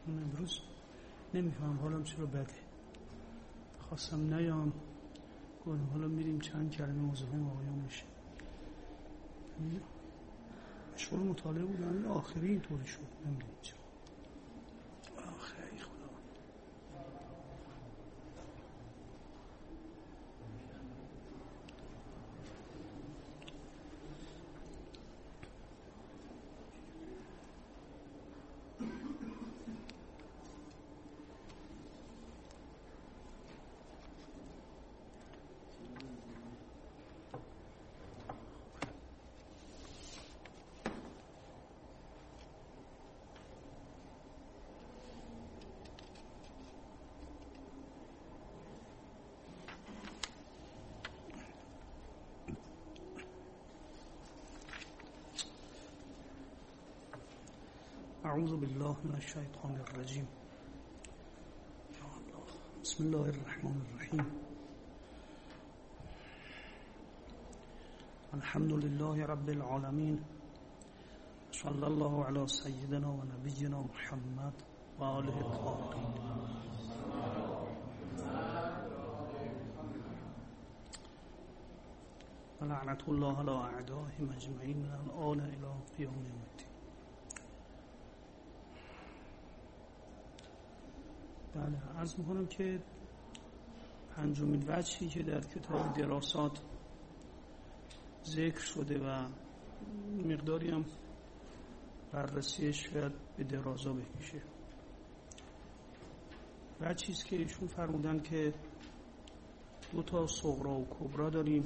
من امروز نمیفهم حالم چرا بده. خواستم نیام، گفتم حالا میریم چند کلمه مزاحم آقایان میشه. مشغول مطالعه بودم، این آخری اینطوری شد، نمیدونم چرا. آخری خدا. أعوذ بالله من الشيطان الرجيم. بسم الله الرحمن الرحيم. الحمد لله رب العالمين. صلى الله على سيدنا ونبينا محمد وآله الطاهرين. ولعنة الله على أعدائهم أجمعين من الآن إلى قيام الدين. بله، عرض میکنم که پنجمین وجهی که در کتاب دراسات ذکر شده و مقداری هم بررسیش شاید به درازا بکشه، وجهی است که ایشون فرمودن که دو تا صغرا و کبرا داریم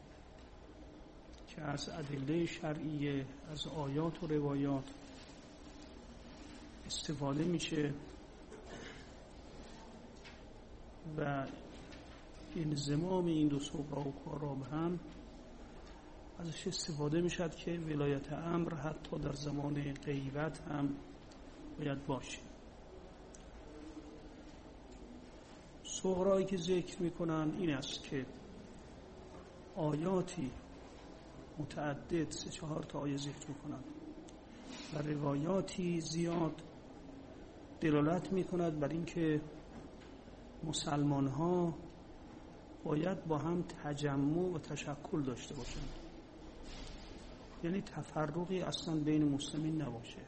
که از ادله شرعیه، از آیات و روایات استفاده میشه و انضمام این دو صغرا و کبرا به هم ازش استفاده میشد که ولایت امر حتی در زمان غیبت هم باید باشه. صغرایی که ذکر میکنن این است که آیاتی متعدد 3-4 تا آیه ذکر میکنن و روایاتی زیاد دلالت میکند بر اینکه مسلمان ها باید با هم تجمع و تشکل داشته باشند، یعنی تفرقی اصلا بین مسلمین نباشه،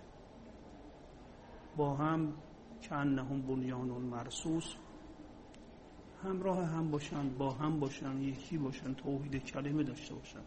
با هم کأنهم بنیان مرصوص همراه هم باشند، با هم باشند، یکی باشند، توحید کلمه داشته باشند.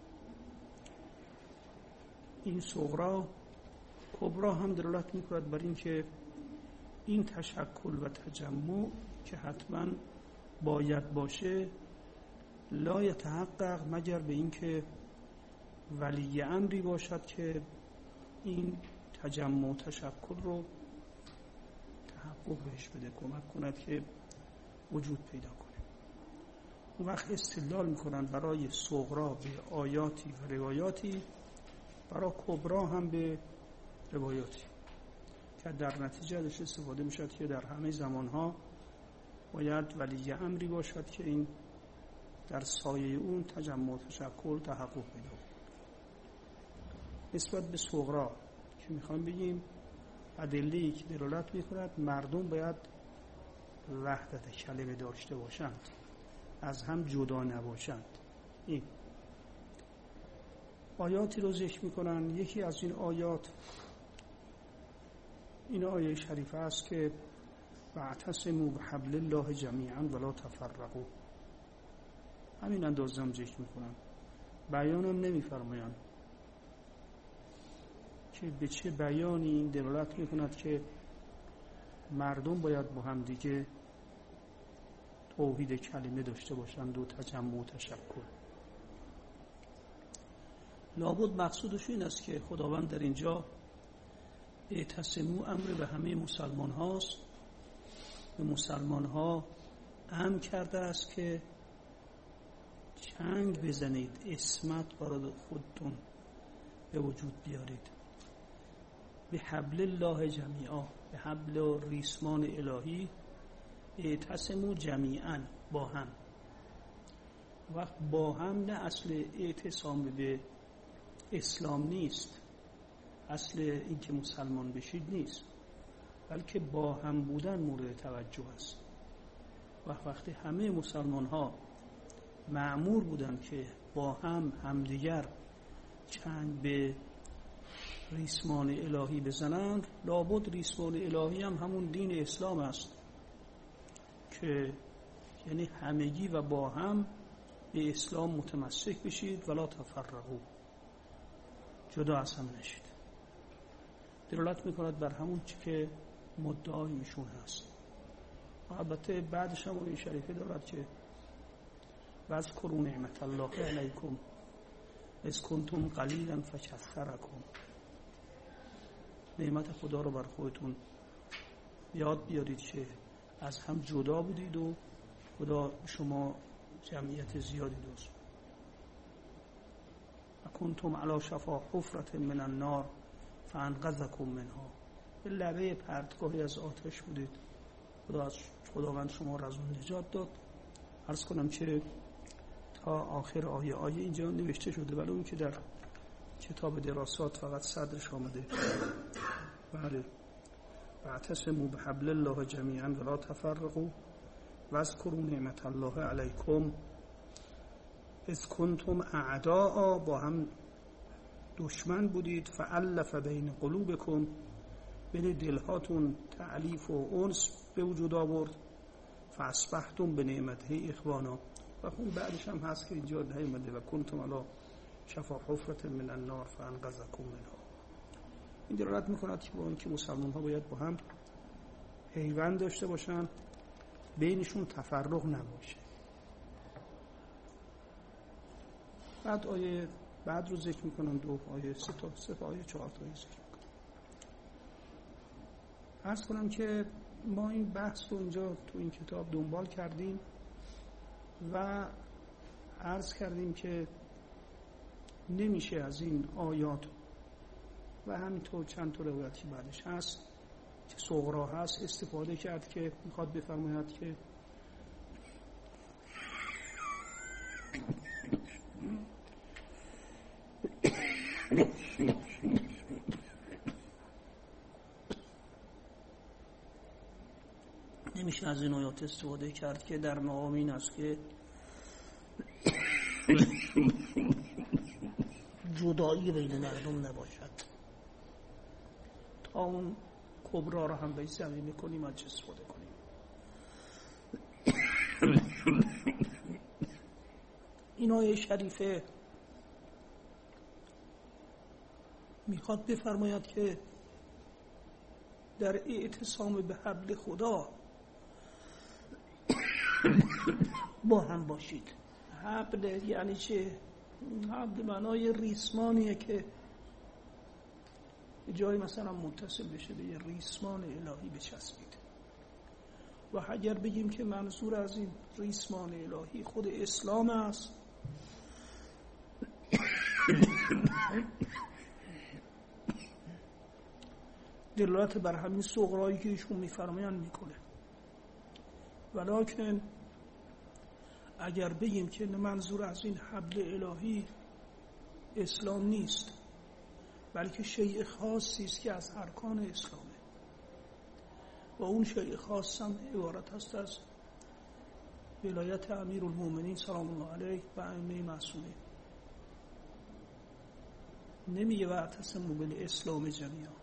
این صغرا کبرا هم دلالت میکند بر این که این تشکل و تجمع که حتما باید باشه لا یتحقق مگر به این که ولی امری باشد که این تجمع و تشکل رو تحقق بهش بده، کمک کند که وجود پیدا کنه. اون وقت استدلال میکنن برای صغرا به آیاتی و روایاتی، برای کبرا هم به روایاتی که در نتیجه ازش استفاده میشد که در همه زمانها باید ولی امری باشد که این در سایه اون تجمع و تشکل تحقق پیدا کنه. نسبت به صغرا که میخوام بگیم ادله‌ای که دلالت میکند مردم باید وحدت کلمه داشته باشند، از هم جدا نباشند. این آیاتی رو ذکر میکنن. یکی از این آیات این آیه شریفه است که واعتصموا بحبل الله جمیعا ولا تفرقوا. همین اندازه هم ذکر میکنن، بیانم نمیفرمایند که به چه بیانی این دلالت میکند که مردم باید با هم دیگه توحید کلمه داشته باشند و تجمع و تشکل. لابد مقصودش این است که خداوند در اینجا اعتصموا امر به همه مسلمان هاست، به مسلمان ها امر کرده است که چنگ بزنید، عصمت برای خودتون به وجود بیارید. به حبل الله جمیعا، به حبل و ریسمان الهی، اعتصموا جمیعا، با هم. وقت با هم نه اصل اعتصام به اسلام نیست، اصل اینکه مسلمان بشید نیست، بلکه با هم بودن مورد توجه است. و وقتی همه مسلمان ها مأمور بودن که با همدیگر چنگ به ریسمان الهی بزنند، لابد ریسمان الهی هم همون دین اسلام است که یعنی همگی و با هم به اسلام متمسک بشید ولا تفرقوا، جدا از هم نشید. دلالت میکند بر همون چی که مدعای ایشون هست. و البته بعدش هم این شریفه دارد که واذکروا نعمت الله علیکم اذ کنتم قلیلا فکثرکم. نعمت خدا رو بر خودتون یاد بیارید که از هم جدا بودید و خدا شما جمعیت زیادی داشت. و کنتم علی شفا حفرة من النار فانقذکم منها. به لبه پرتگاهی از آتش بودید، خداوند شما را از اون نجات داد. عرض کنم که تا آخر آیه اینجا نوشته شده، ولی اون که در کتاب دراسات فقط صدرش آمده. بله. واعتصموا بحبل الله جمیعا ولا تفرقوا واذکروا نعمت الله علیکم اذ کنتم اعداء، با هم دشمن بودید، فالف بین قلوبکم، بین دلهاتون تألیف و انس به وجود آورد، فاصبحتم بنعمته اخوانا. و اون بعدش هم هست که اینجا نیامده و کنتم علی شفا حفرة من النار فانقذکم منها. این دلالت میکند که با اینکه مسلمان ها باید با هم پیوند داشته باشن، بینشون تفرق نباشه. بعد آیه بعد رو ذکر میکنم، دو آیه سه آیه 4 تا ذکر میکنم. عرض کنم که ما این بحث رو اینجا تو این کتاب دنبال کردیم و عرض کردیم که نمیشه از این آیات و همینطور چند تا روایتی بعدش هست که صغرا هست استفاده کرد که میخواد بفرماید که نمیشه از این آیات استفاده کرد که در مقام این است که جدایی بین مردم نباشد. تا اون کبرا رو هم به زمین کنیم از چه استفاده کنیم. این آیه شریفه میخواد بفرماید که در اعتصام به حبل خدا با هم باشید. حبل یعنی چه؟ حبل معنای ریسمانیه که جایی مثلا متصل بشه به یه ریسمان الهی بچسبید. و اگر بگیم که منظور از این ریسمان الهی خود اسلام است، دلالت بر همین صغرایی که ایشون میفرمایند میکنه. ولیکن اگر بگیم که منظور از این حبل الهی اسلام نیست، بلکه شیء خاصی است که از ارکان اسلامه و اون شیء خاص هم عبارت است از ولایت امیرالمومنین سلام الله علیه و ائمه معصومین. نمیگه واعتصموا بالاسلام جمیعا،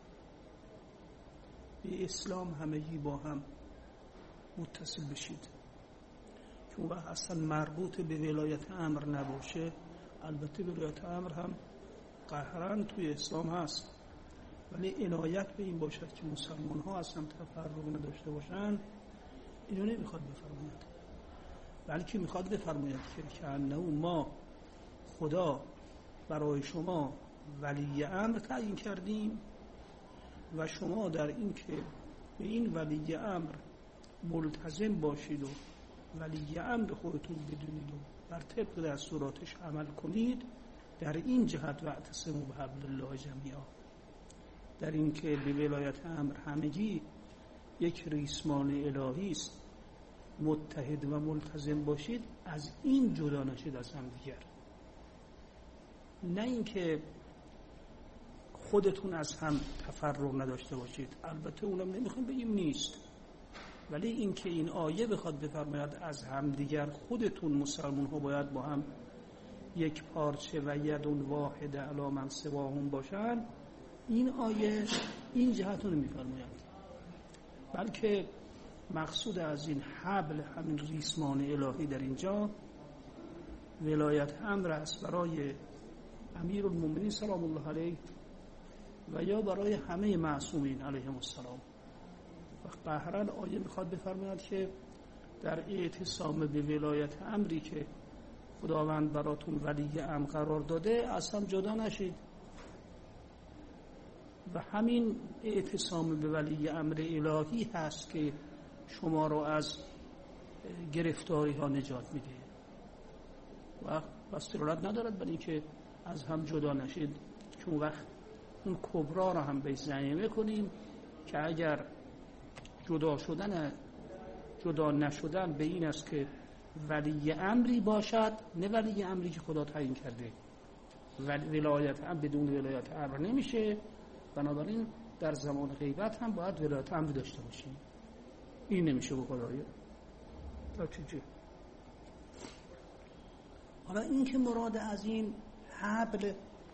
به اسلام همگی با هم متصل بشید، که اون اصلا مربوط به ولایت امر نباشه. البته ولایت امر هم قهرن توی اسلام هست، ولی عنایت به این باشد که مسلمان ها اصلا تفرق نداشته باشن، اینو نمیخواد بفرماید، بلکه میخواد بفرماید که ما خدا برای شما ولی امر تعیین کردیم و شما در این که به این ولی امر ملتزم باشید و ولی امر خودتون بدونید و بر طبق دستوراتش عمل کنید. در این جهت واعتصموا بحبل الله جمیعا، در این که به ولایت امر همگی یک ریسمان الهی است، متحد و ملتزم باشید، از این جدا نشید از هم دیگر. نه اینکه خودتون از هم تفرق نداشته باشید. البته اونم نمیخوایم بگیم نیست، ولی این که این آیه بخواد بفرماید از هم دیگر خودتون مسلمان ها باید با هم یک پارچه و یدون واحد علی من سواهم باشن، این آیه این جهت رو نمیفرماید، بلکه مقصود از این حبل همین ریسمان الهی در اینجا ولایت امر است برای امیرالمومنین سلام الله علیه و یا برای همه معصومین علیهم السلام. و قهرن آیه میخواد بفرماید که در اعتصام به ولایت امری که خداوند براتون ولی امر قرار داده از هم جدا نشید و همین اعتصام به ولی امر الهی هست که شما رو از گرفتاری ها نجات میده و بس ضرورت ندارد برای اینکه از هم جدا نشید، چون وقت اون کبرا رو هم بهش ضمیمه کنیم که اگر جدا نشدن به این است که ولی امری باشد، نه ولی امری که خدا تعیین کرده. ولایت امر بدون ولایت امر نمیشه، بنابراین در زمان غیبت هم باید ولایت امر داشته باشیم. این نمیشه به خدایه. حالا این که مراد از این حبل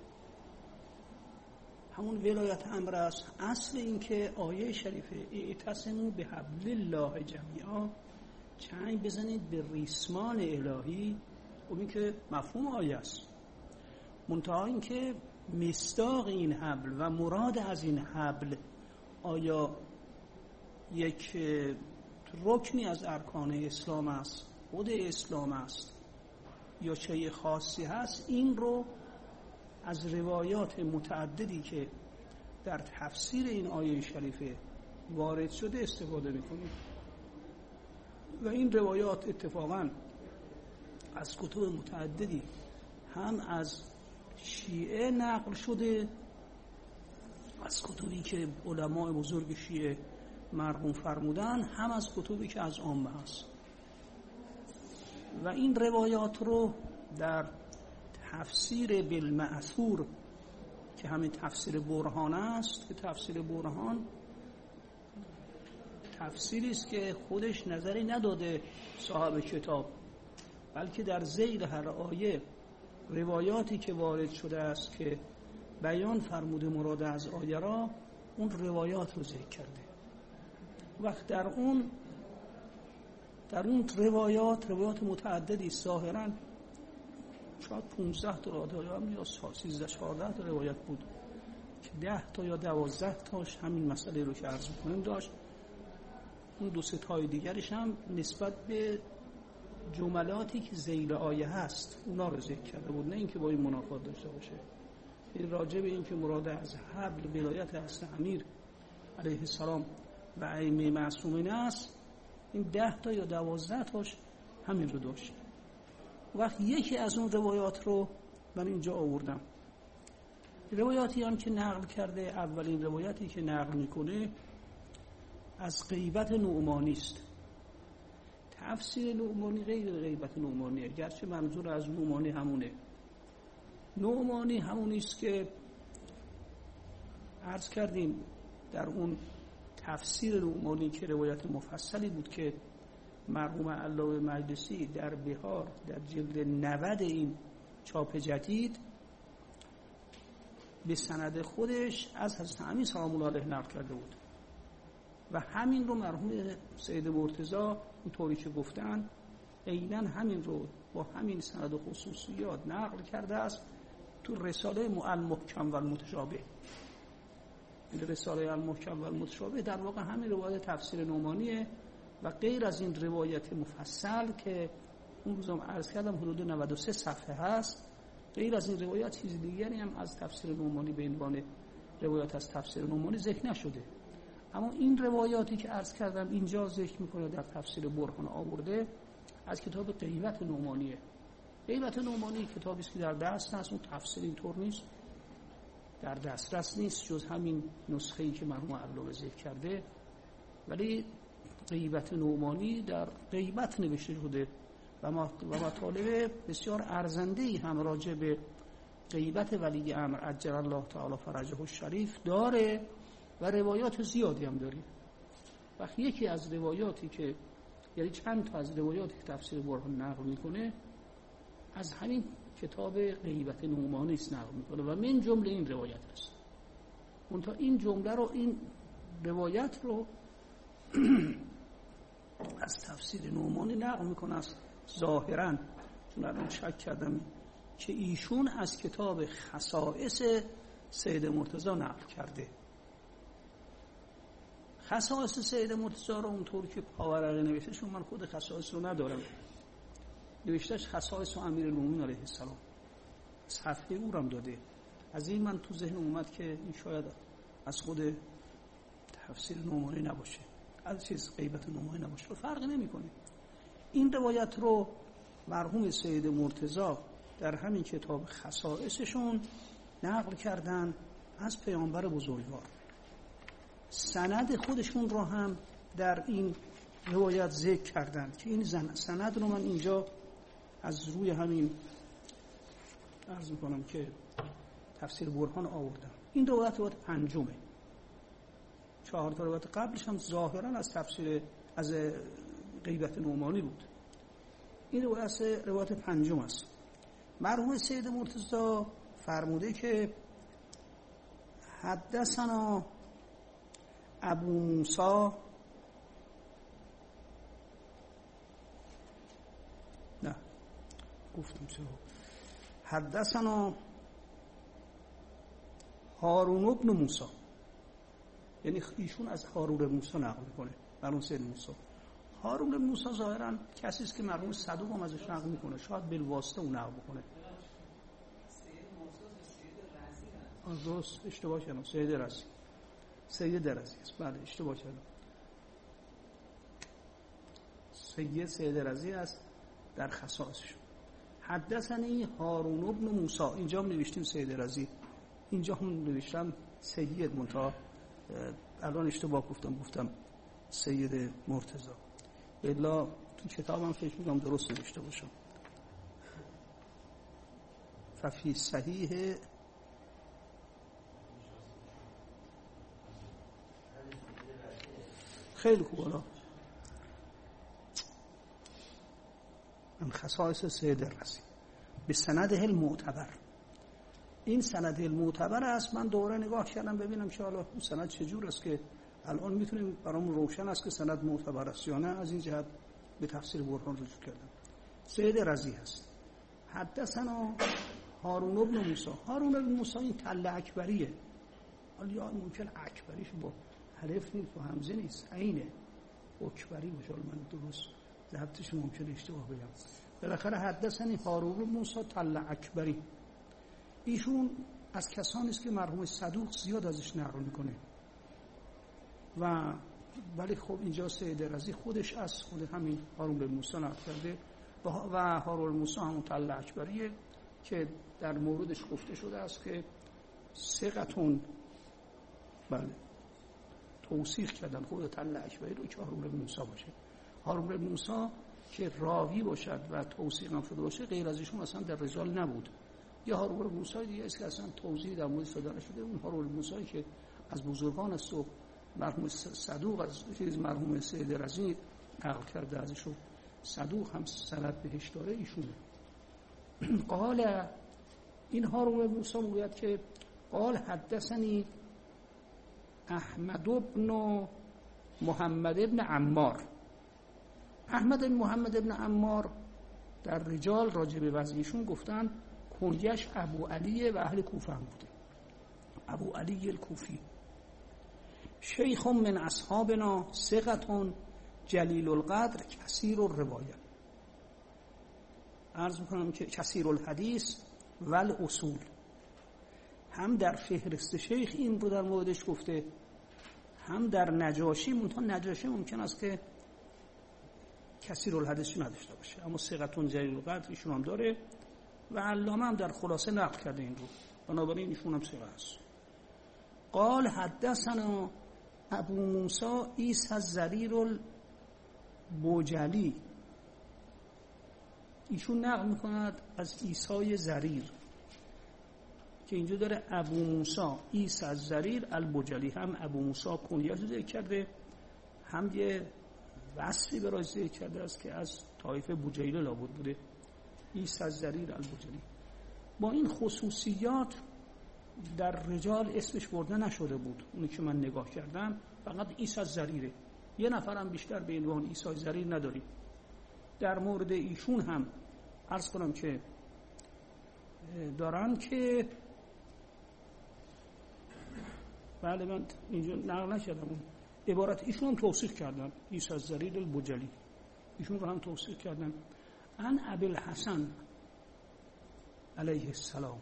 همون ولایت امر است. اصل این که آیه شریفه اعتصموا بحبل الله جمیعا، چنگ بزنید به ریسمان الهی، و این که مفهوم آیه است. منتها این که مصداق این حبل و مراد از این حبل آیا یک رکنی از ارکان اسلام است، خود اسلام است، یا چه خاصی هست، این رو از روایات متعددی که در تفسیر این آیه شریفه وارد شده استفاده میکنیم و این روایات اتفاقا از کتب متعددی هم از شیعه نقل شده، از کتبی که علماء بزرگ شیعه مرحوم فرمودن، هم از کتبی که از عامه هست. و این روایات رو در تفسیر بالمأثور که همین تفسیر برهان است، که تفسیر برهان تفسیری است که خودش نظری نداده صاحب کتاب، بلکه در ذیل هر آیه روایاتی که وارد شده است که بیان فرموده مراد از آیه را، اون روایات رو ذکر کرده. وقت در اون روایات متعددی ظاهراً شاید 15 تا یا 13-14 تا روایت بود که 10 تا یا 12 تاش همین مسئله رو که عرض می‌کنم داشت. اون 2-3 تای دیگرش هم نسبت به جملاتی که ذیل آیه هست اونا رو ذکر کرده بود، نه اینکه با این منافات داشته باشه. این راجع به این که مراد از حبل ولایت است امیر علیه السلام و ائمه معصومین است، این 10 تا یا 12 تاش همین رو داشت. وقت یکی از اون روایات رو من اینجا آوردم. روایاتی هم که نقل کرده، اولین روایتی که نقل میکنه از غیبت نعمانی است. تفسیر نعمانی غیر غیبت نعمانیه، گرچه منظور از نعمانی همونه. نعمانی همونی است که عرض کردیم در اون تفسیر نعمانی که روایت مفصلی بود که مرحوم علامه مجلسی در بهار در جلد 90 این چاپ جدید به سند خودش از حضرت امیر سلام الله علیه نقل کرده بود و همین رو مرحوم سید مرتضی اینطوری که گفتن عیناً همین رو با همین سند و خصوصیات نقل کرده است تو رساله المحکم و المتشابه. رساله المحکم و المتشابه در واقع همین روایت تفسیر نعمانیه و غیر از این روایت مفصل که اون روزم عرض کردم حدود 93 صفحه هست، غیر از این روایت چیز دیگری هم از تفسیر نعمانی به عنوان روایت از تفسیر نعمانی ذکر نشده. اما این روایاتی که عرض کردم اینجا ذکر میکنه در تفسیر برهان آورده از کتاب غیبت نعمانیه. غیبت نعمانی کتابی است که در دست هست، اون تفسیر اینطور نیست، در دسترس نیست جز همین نسخه‌ای که مرحوم علامه ذکر کرده، ولی غیبت نعمانی در غیبت نوشته شده و مطالب بسیار ارزنده‌ای هم راجع به غیبت ولی امر عجل الله تعالی فرجه الشریف داره و روایات زیادی هم داره. وقتی یکی از روایاتی که یعنی چند تا از روایاتی که تفسیر برهان نقل میکنه از همین کتاب غیبت نعمانی است نقل میکنه و من جمله این روایت است. اون تا این جمله رو، این روایت رو از تفسیر نعمانی نقل میکنه است ظاهرا، چون الان شک کردم که ایشون از کتاب خصائص سید مرتضی نقل کرده. خصائص سید مرتضی رو اونطور که پاورقی نوشته، چون من خود خصائص رو ندارم، نوشتهش خصائص امیرالمومنین علیه السلام، صفحه او رو هم داده. از این من تو ذهن اومد که این شاید از خود تفسیر نعمانی نباشه، از چیز غیبت نعمانی نباشه، فرقی نمیکنه. این روایت رو مرحوم سید مرتضی در همین کتاب خصائصشون نقل کردن از پیامبر بزرگوار. سند خودشون رو هم در این روایت ذکر کردن که این سند رو من اینجا از روی همین عرض میکنم که تفسیر برهان آوردم. این روایت پنجمه. 4 تا روایت قبلش هم ظاهرا از تفسیر از غیبت نعمانی بود. این روایت پنجم است. مرحوم سید مرتضی فرموده که حدثنا ابو موسی نه گفتم چرا حدثنا هارون بن موسی، یعنی ایشون از هارون بن موسی نقل میکنه. مرحوم سید موسی هارون بن موسی ظاهرا کسی است که مرحوم صدوق هم ازش نقل میکنه، شاید بالواسطه اون نقل بکنه. درست اشتباه کردم، سید رضی است. بله اشتباه کردم، سید رضی است در خصائصش. حدثنی هارون بن موسی، اینجا هم نوشتیم سید رضی، اینجا هم نوشتم سید منتها الان اشتباه گفتم سید مرتضی. الا تو کتابم فکر می‌کنم درست نوشته باشم. ففی صحیح خیلی خوبه. من خصائص سید رضی به سنده المعتبر، این سند المعتبر است. من دوره نگاه کردم ببینم که حالا اون سند چجور است که الان میتونیم برامون روشن است که سند معتبر است یا نه. از این جهت به تفسیر برهان رجوع کردم. سید رضی هست. حدثنا هارون بن موسی. هارون بن موسی این تله اکبریه، حالا ممکن اکبریش با الف نیست و همزه نیست، عینه اکبری باشه. من درست ضبطش ممکن اشتباه بگم. بالاخره حدثنی هارون بن موسی تله اکبری، ایشون از کسانی است که مرحوم صدوق زیاد ازش نقل میکنه ولی خب اینجا سید رضی خودش از خود همین هارون بن موسی نقل کرده و هارون بن موسی همون تله اکبریه که در موردش گفته شده است که ثقتون، بله توثیق کردن خود تله اکبری رو که هارون بن موسی باشه. هارون بن موسی که راوی باشد و توثیق هم شده باشه غیر از ایشون اصلا در رجال نبود. یا هارون بن موسی دیگه است که اصلا توضیح در مورد صادر شده. اون هارون بن موسی که از بزرگان است و مرحوم صدوق از چیز مرحوم سید رضی نقل کرده ازش، صدوق هم سند بهش داره ایشونه. قال این هارون بن موسی میگوید که قال حدثنی احمد بن محمد بن عمار. احمد بن محمد بن عمار در رجال راجع به وزنشون گفتن کنیش ابو علی و اهل کوفه هم بوده. ابو علی الکوفی شیخ من اصحابنا ثقة جلیل القدر کثیر الروایه. عرض میکنم که کثیر الحدیث و الاصول، هم در فهرست شیخ این رو در موردش گفته، هم در نجاشی. نجاشی ممکن است که کثیر الحدیث نداشته باشه، اما ثقة جلیل القدر ایشون هم داره و علامه هم در خلاصه نقل کرده این رو، بنابراین ایشون هم ثقه است. قال حدثنا ابو موسی عیسی الزریر البجلی، ایشون نقل میکند از عیسی زریر. که اینجا داره ابو موسی عیسی الضریر البجلی، هم ابو موسی کنیت رو ذکر کرده، هم یه وصفی برای ذکر کرده است که از طایفه بجیله لابد بوده، عیسی الضریر البجلی. با این خصوصیات در رجال اسمش برده نشده بود، اونی که من نگاه کردم فقط عیسی الضریره، یه نفرم بیشتر به عنوان عیسی الضریر نداریم. در مورد ایشون هم عرض کنم که دارن که بله من اینجا نقل نکردم، اون عبارت ایشون هم توصیف کردن، عیسی الضریر البجلی، ایشون رو هم توصیف کردن. عن ابی الحسن علیه السلام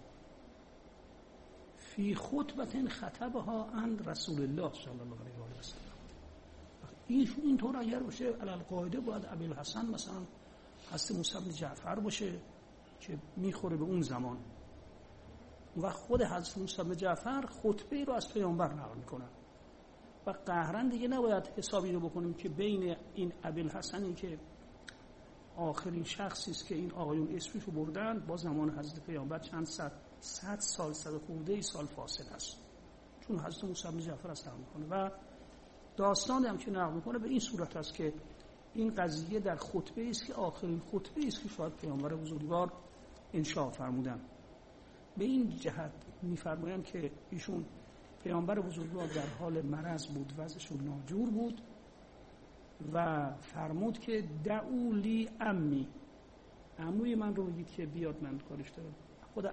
فی خطبه خطبها عن رسول الله صلی الله علیه و سلم. اینطور اگر باشه علالقاعده باید ابی الحسن مثلا حضرت موسی بن جعفر باشه که میخوره به اون زمان، و خود حضرت موسی بن جعفر خطبه رو از پیامبر نقل میکنن و قهرن دیگه نباید حسابی رو بکنیم که بین این ابی الحسنی که آخرین شخصی است که این آقایون اسمش رو بردن با زمان حضرت پیامبر چند صد سال، 100 خورده سال فاصله است، چون حضرت موسی بن جعفر است نقل میکنه و داستانی هم که نقل میکنه به این صورت است که این قضیه در خطبه است که آخرین خطبه است که شاید پیامبر بزرگوار انشاء فرمودن. به این جهت میفرمایند که ایشون پیامبر بزرگوار در حال مرض بود، وضعشون ناجور بود و فرمود که دعوا لی عمی، عموی من رو بگید که بیاد من کارش دارم. خود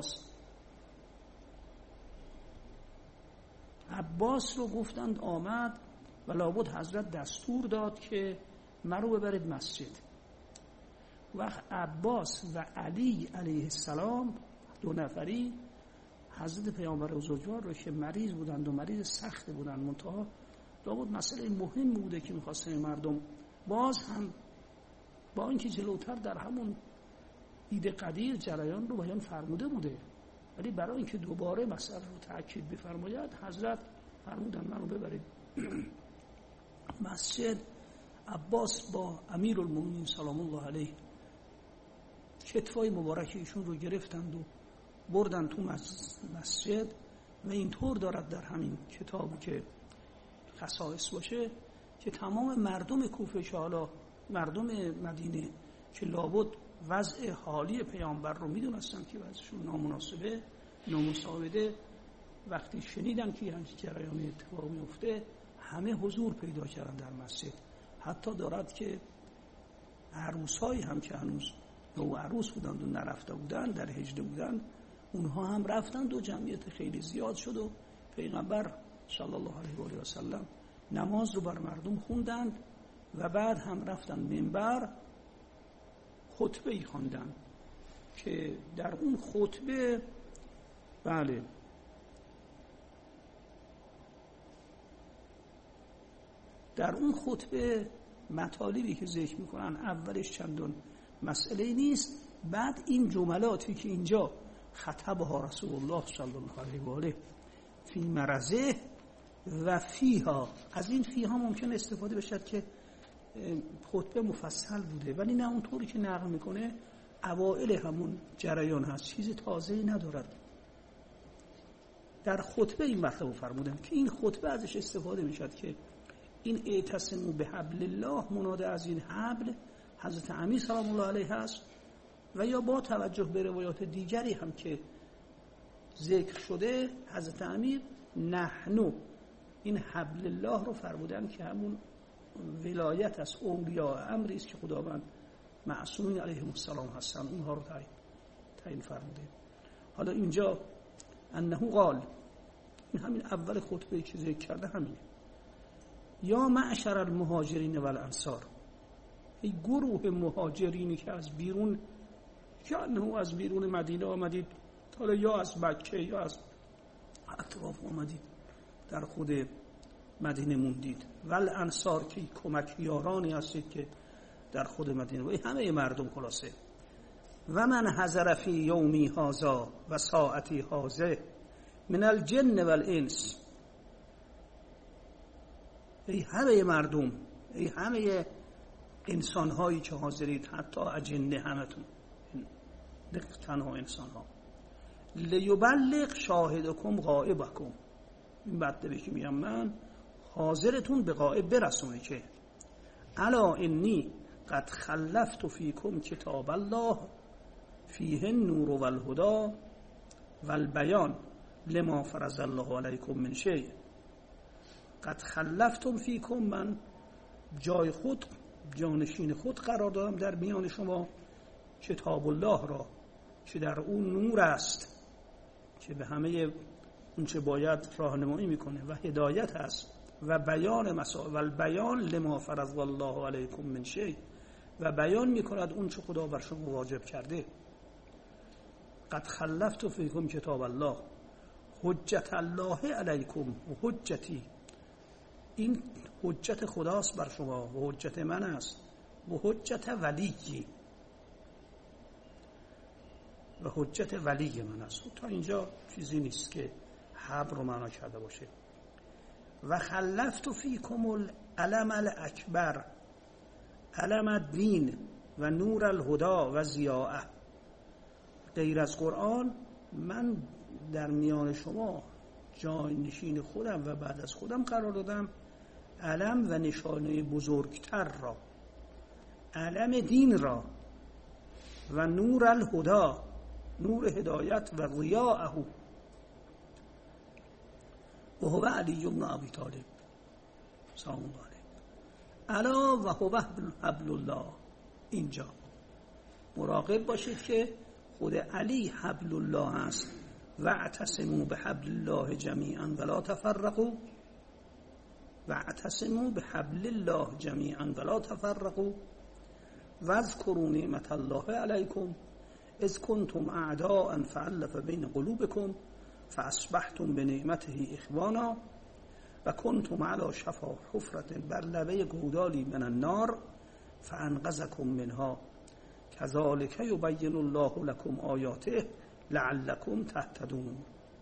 عباس رو گفتند آمد و لابد حضرت دستور داد که مرو ببرید مسجد. وقت عباس و علی علیه السلام دو نفری حضرت پیامبر بزرگوار رو که مریض بودند و مریض سخت بودند، منتها لابد مسئله مهم بوده که می‌خواستن مردم باز هم با اینکه جلوتر در همون عید قدیر جریان رو بیان فرموده بوده، ولی برای اینکه دوباره مسئله رو تأکید بفرماید حضرت فرمودن منو ببرید مسجد. عباس با امیرالمومنین سلام الله علیه کتفای مبارک ایشون رو گرفتند و بردن تو مسجد و اینطور دارد در همین کتابی که خصائص باشه که تمام مردم کوفه که حالا مردم مدینه که لابد وضع حالی پیامبر رو میدونستن که وضعشون نامناسبه نامساعده، وقتی شنیدن که این جریان اتفاق میفته همه حضور پیدا کردن در مسجد. حتی دارد که عروسایی هم که هنوز نو عروس بودند و نرفته بودند، در هجده بودند، اونها هم رفتند و جمعیت خیلی زیاد شد و پیغمبر صلی الله علیه و سلم نماز رو بر مردم خوندند و بعد هم رفتن منبر خطبه خواندند که در اون خطبه بله در اون خطبه مطالبی که ذکر میکنن اولش چندان مسئله نیست، بعد این جملاتی که اینجا خطبها رسول الله صلی الله علیه و آله فی مرضه و فیها، از این فیها ممکن استفاده بشه که خطبه مفصل بوده، ولی نه اونطوری که نقل میکنه اوائل همون جریان هست، چیز تازه‌ای ندارد. در خطبه این مطلب فرمودن که این خطبه ازش استفاده میشد که این اعتصموا بحبل الله مناد از این حبل حضرت امیر سلام الله علیه هست، و یا با توجه به روایات دیگری هم که ذکر شده حضرت امیر نحنو این حبل الله رو فرمودن که همون ولایت از اولیاء امری است که خداوند معصومین علیهم السلام هستن، اونها رو تعیین فرموده. حالا اینجا انه قال، این همین اول خطبه که ذکر کرده همینه، یا معشر المهاجرین و الانصار، ای گروه مهاجرینی که از بیرون که انه از بیرون مدینه آمدید، حالا یا از مکه یا از اطراف آمدید در خود مدینه موندید، و الانصار که کمک یارانی هستید که در خود مدینه و همه مردم خلاصه. و من حضر فی یومی هازا و ساعتی هازه من الجن و الانس، ای همه مردم، ای همه انسان هایی که حاضرید، حتی اجنه همتون، تنها انسان ها، لیبلغ شاهدکم غائبکم. این مطلبی که میگم من حاضرتون به غائب برسونه که الا انی قد خلفت فیکم کتاب الله فیه النور و الهدی و البیان لما فرض الله علیکم من شیء. قد خلفتم فیکم، من جای خود، جانشین خود قرار دادم در میان شما کتاب الله را که در اون نور است که به همه اون چه باید راهنمایی میکنه و هدایت است و بیان مسائل و البیان لما فرض الله علیکم من شیء، و بیان میکند اون چه خدا بر شما واجب کرده. قد خلفت فیکم کتاب الله حجت الله علیکم و حجتی، این حجت خداست بر شما و حجت من است و حجت ولی و حجت ولی من است. تا اینجا چیزی نیست که حبر رو معنا کرده باشه. و خلفت فیکم العلم الاکبر، علم الدین و نور الهدی و ضیاء. غیر از قرآن من در میان شما جای نشین خودم و بعد از خودم قرار دادم علم و نشانه بزرگتر را، علم دین را و نور الهدی، نور هدایت و ضیاءه و هو علی بن ابی طالب سلام الله علیه. الا و هو حبل الله. اینجا مراقب باشید که خود علی حبل الله است. و اعتصموا بحبل الله جمیعا ولا تفرقوا، و اعتصموا بحبل الله جمیعا ولا تفرقوا و اذکروا نعمت الله علیکم اذ کنتم اعداء فالف بین قلوبکم فاصبحتم بنعمته اخوانا و کنتم علی شفا حفرة بر لبه گودالی من النار فانقذکم منها کذالک یبین الله لکم آیاته لعلکم تهتدون.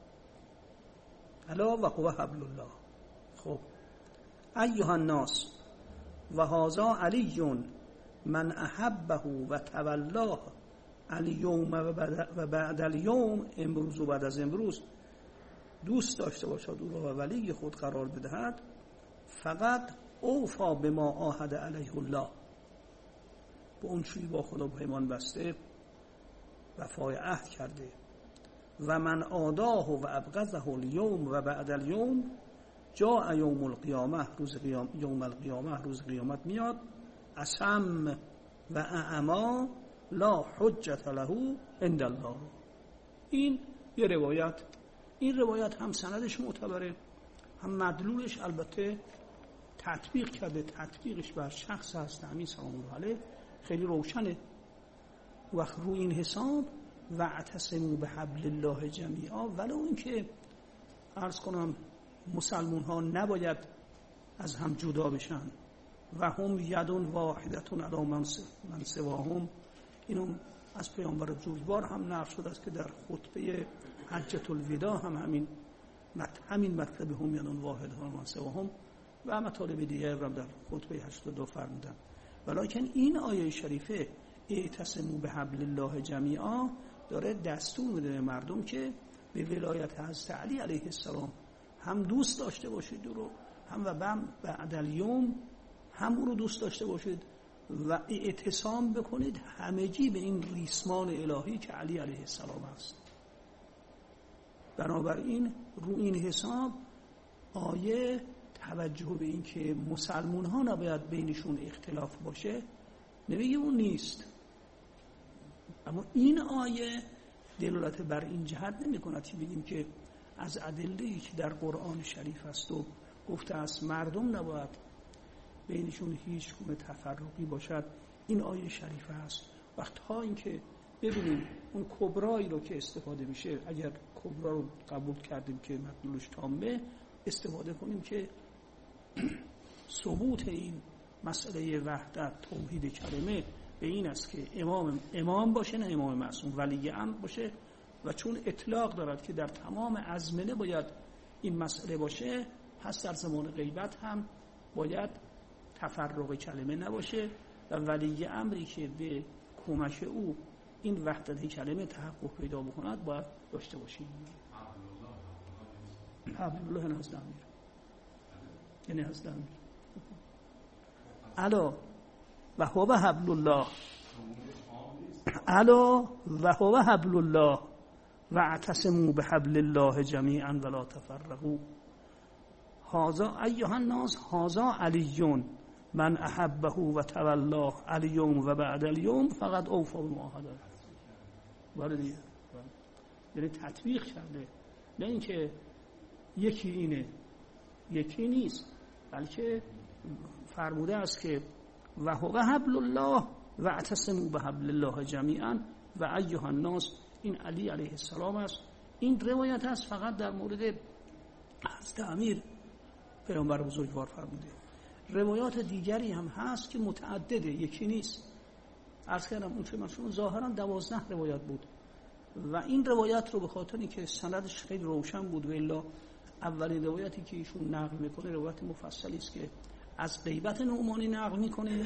الا و هو حبل الله. خب ایها الناس و هذا علی من احبه و تولاه الیوم و بعد الیوم، امروز و بعد از امروز دوست داشته باشد او را و ولی خود قرار بدهد، فقط اوفا به ما عاهد علیه الله، به اون چیزی با خدا پیمان بسته وفای عهد کرده. و من آداه و ابغضه الیوم و بعد الیوم جاء یوم القیامه، یوم القیامه روز قیامت میاد، اصم و اعما لا حجت له عند الله. این یه روایت، این روایت هم سندش معتبره هم مدلولش البته تطبیق کرده، تطبیقش بر شخص هست همین سلام الله علیه خیلی روشنه. وقت رو این حساب و اعتصموا بحبل الله جمیعا، ولو اینکه عرض کنم مسلمون ها نباید از هم جدا بشن و هم یدون واحدتون علی من سواهم، اینو از پیامبر بزرگوار هم نقل شده است که در خطبه حجة الوداع هم همین مطلب هم یدون واحدتون علی من سواهم و مطالب دیگه هم در خطبه 82 فرمودن. ولیکن این آیه شریفه اعتصموا بحبل الله جمیعا داره دستور میده مردم که به ولایت حضرت علی علیه السلام هم دوست داشته باشید رو، هم و بعد الیوم هم او رو دوست داشته باشید و اعتصام بکنید همگی به این ریسمان الهی که علی علیه السلام است. بنابراین رو این حساب آیه توجه به این که مسلمون ها نباید بینشون اختلاف باشه نمیگه اون نیست، اما این آیه دلالت بر این جهت نمی کند که بگیم که از ادله‌ای که در قرآن شریف است و گفته است مردم نباید بینشون هیچ گونه تفرقی باشد این آیه شریفه است. وقت ها این که ببینیم اون کبرایی رو که استفاده میشه، اگر کبرا رو قبول کردیم که مطلوبش تامه، استفاده کنیم که ثبوت این مسئله وحدت توحید کلمه به این است که امام باشه، نه امام معصوم، ولی امر باشه، و چون اطلاق دارد که در تمام ازمنه باید این مسئله باشه، پس در زمان غیبت هم باید تفرق کلمه نباشه و ولی امری که به کمک او این وحدت کلمه تحقق پیدا بکند باید داشته باشیم. حبل الله حضرت امیر، یعنی حضرت امیر. الا و هو حبل الله، الا و هو حبل الله واعتصموا بحبل الله جمیعا ولا تفرقوا. هذا ایها الناس هذا علی من احبه و تولاه الیوم و بعد الیوم فقط اوفى بمعاهده. ولی یعنی تطبیق کرده، نه اینکه یکی اینه یکی نیست، بلکه فرموده است که و هو حبل الله و اعتصموا بحبل الله جمیعا و ایها الناس. این علی علیه السلام است. این روایت است فقط در مورد حضرت امیر پیامبر بزرگوار فرموده. روایات دیگری هم هست که متعدده، یکی نیست. عرض کردم اون چون ظاهرا 12 روایت بود و این روایت رو به خاطری که سندش خیلی روشن بود و الا اولین روایتی که ایشون نقل میکنه روایت مفصلی است که از غیبت نعمانی نقل میکنه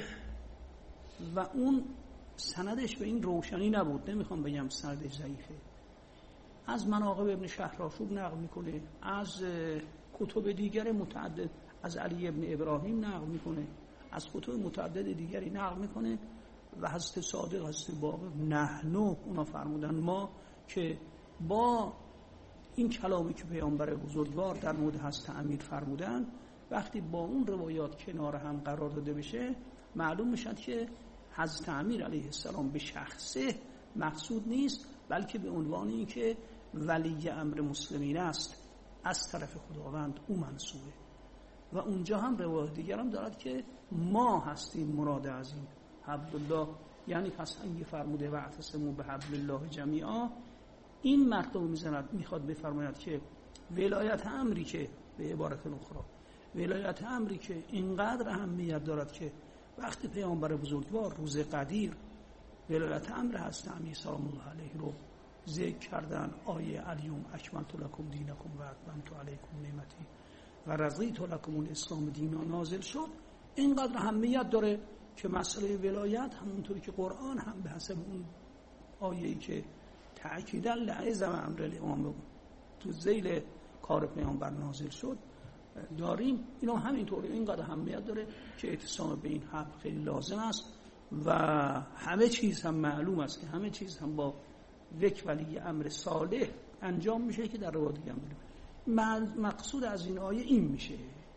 و اون سندش به این روشنی نبود. نمیخوام بگم سندش ضعیفه. از مناقب ابن شهرآشوب نقل میکنه، از کتب دیگر متعدد، از علی ابن ابراهیم نقل میکنه، از کتب متعدد دیگری نقل میکنه و حضرت صادق حضرت باقر نحنو اونا فرمودن ما که با این کلامی که پیامبر بزرگوار در مورد حضرت امیر فرمودن وقتی با اون روایات کنار هم قرار داده بشه معلوم میشد که حضرت امیر علیه السلام به شخصه مقصود نیست، بلکه به عنوان این که ولی امر مسلمین است از طرف خداوند او منصوبه. و اونجا هم روایت دیگر هم دارد که ما هستیم مراد از این حبل الله، یعنی پس این فرموده واعتصموا بحبل الله جمیعا. این مطلب میزند میخواد بفرماید که ولایت امری که به عبارت اخرى ولایت امری که اینقدر اهمیت دارد که وقتی پیامبر بزرگوار روز قدیر ولایت امر هست امیر سلام الله علیه رو ذکر کردن، آیه الیوم اکملت لکم دینکم و اتممت علیکم نعمتی و رضیت لکم الاسلام دینا نازل شد، اینقدر اهمیت داره که مسئله ولایت همونطوری که قرآن هم به حسب اون آیه‌ای که تأکیدا لعظم امر الامام تو ذیل کار پیامبر نازل شد داریم، اینا همینطوری اینقدر اهمیت داره که اعتصام به این حبل خیلی لازم است و همه چیز هم معلوم است که همه چیز هم با یک ولی امر صالح انجام میشه که در روایت دیگه هم مقصود از این آیه این میشه.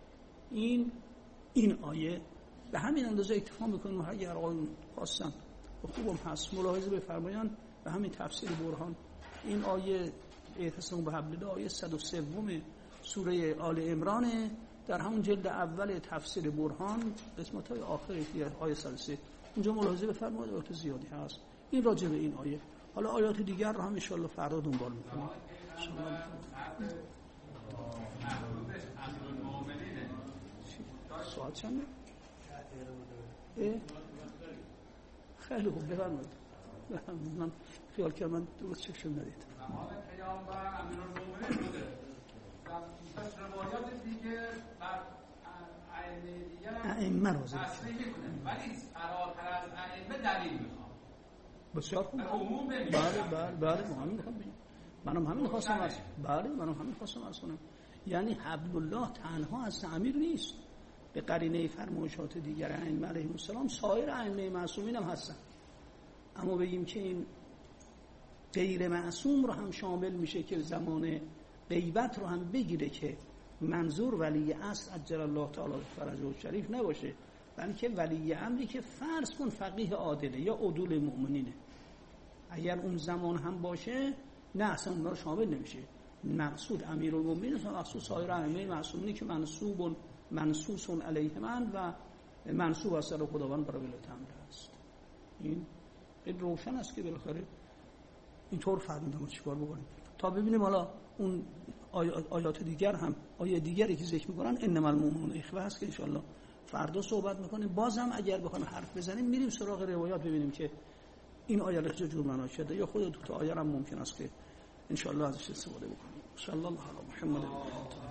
این آیه به همین اندازه اکتفا میکنیم. اگر آقایون خواستن خوبم هست ملاحظه بفرمایند به همین تفسیر برهان این آیه اعتصام به حبل الله آیه 103 سوره آل عمران در همون جلد اول تفسیر برهان قسمت‌های آخری آیه 103 اونجا ملاحظه بفرمایید. آیات زیادی هست این راجع به این آیه. حالا آیات دیگر رو هم ان شاءالله فردا دنبال می‌کنیم. ساعت چنده؟ خیلی خوب بفرمایید. من خیال کردم من درست چشم ندید. پیامبر امیرالمومنین بوده. در روایات دیگه بر ائمه رو تصریح میکنه ولی فراتر از ائمه دلیل میخوام. بسیار خوب. عموم بله ما همین میخوام بگم. منم همین خواستم از کنم. یعنی حبل الله تنها از امیر نیست، به قرینه فرمایشات دیگر ائمه علیهم السلام سایر ائمه معصومین هم هستن، اما بگیم که این غیر معصوم رو هم شامل میشه که زمان غیبت رو هم بگیره که منظور ولی اصل عجل الله تعالی فرجه الشریف نباشه، بلکه ولی امری که فرض کن فقیه عادله یا عدول مؤمنینه، اگر اون زمان هم باشه نه اصلا اون رو شامل نمیشه. مقصود امیرالمومنین و مقصود سایر ائمه معصومینی که منصوص علیهم و منصوب از طرف خداوند برای ولایت امر است. این روشن است که بالاخره اینطور فهمیدم چیکار بکنیم تا ببینیم حالا اون آیات دیگر هم آیه دیگری که ذکر می‌کنن انما المؤمنون اخوه هست که ان شاءالله فردا صحبت می‌کنیم. بازم اگر بخوایم حرف بزنیم میریم سراغ روایات ببینیم که این آیه رو چه جور معنا شده یا خود دو تا آیه هم ممکن است که ان شاءالله ازش استفاده بکنیم. ان شاء الله محمد